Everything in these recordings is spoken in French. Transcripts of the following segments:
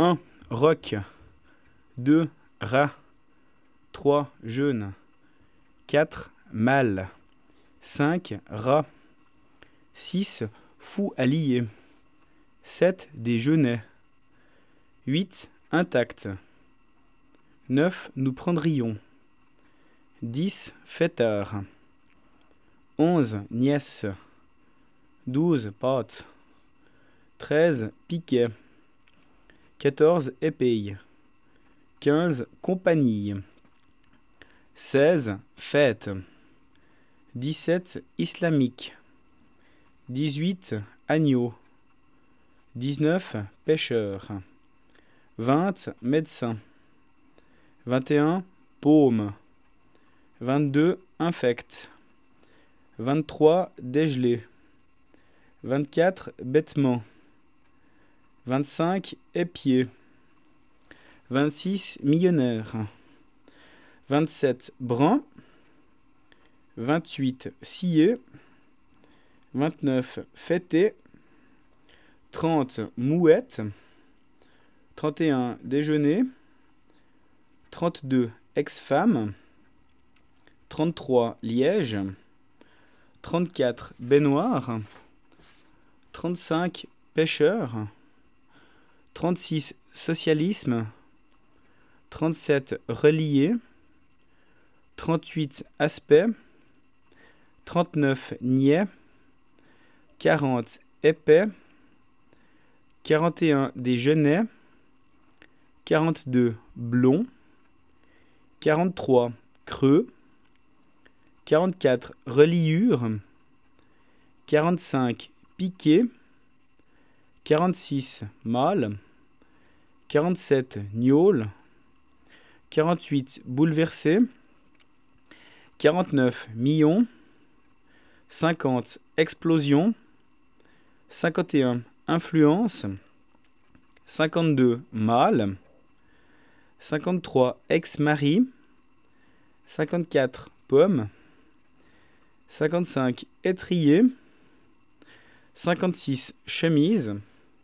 1. Roc. 2. Rat. 3. Jeûne. 4. Mâle. 5. Rat. 6. Fou à lier. 7. Des genêts. 8. Intact. 9. Nous prendrions. 10. Fêtard. 11. Nièce. 12. Pâte. 13. Piquet. 14. Épée. 15. Compagnie. 16. Fête. 17. Islamique. 18. Agneau. 19. Pêcheur. 20. Médecin. 21. Paume. 22. Infect. 23. Dégelé. 24. Bêtement. 25. Épier. 26. Millionnaire. 27. Brun. 28. Scié. 29. Fêté. 30. Mouette. 31. Déjeuner. 32. Ex-femme. 33. Liège. 34. Baignoire. 35. Pêcheur. 36. Socialisme. 37. Relié. 38. Aspect. 39. Niais. 40. Épais. 41. Des genêts. 42. Blond. 43. Creux. 44. Reliure. 45. Piqué. 46. Mâle. 47. Gnôle. 48. Bouleversé. 49. Million. 50. Explosion. 51. Influence. 52. Mâle. 53. Ex-mari. 54. Pomme. 55. Étrier. 56. Chemise.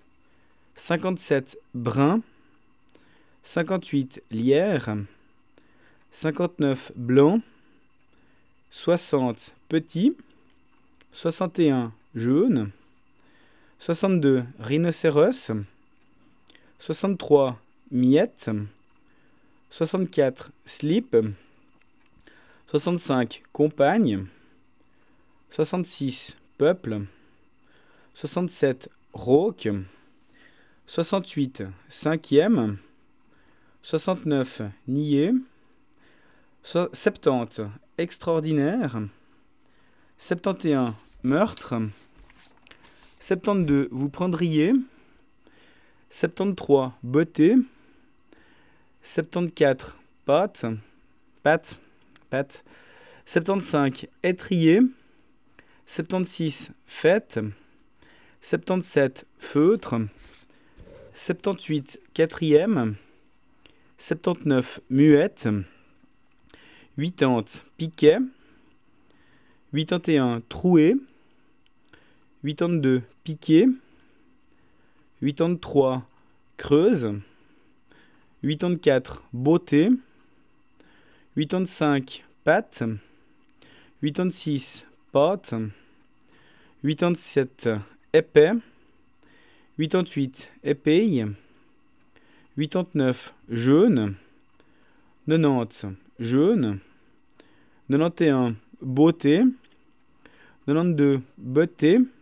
57. Brun. 58. Lierre. 59. Blanc. 60. Petit. 61. Jaune. 62. Rhinocéros. 63. Miette. 64. Slip. 65. Compagne. 66. Peuple. 67. Rauque. 68. Cinquième. 69. Niais. 70. Extraordinaire. 71. Meurtre. 72. Vous prendriez. 73. Beauté. 74. Pâte. Pâte. Pâte. 75. Étrier. 76. Fête. 77. Feutre. 78. Quatrième. 79. Muette. 80. Piquet. 81. Troué. 82. Piqué. 83. Creuse. 84. Beauté. 85. Pâte. 86. Pâte. 87. Épais. 88. Épée. 89. Jaune. 90. Jaune. 91. Beauté. 92. Beauté.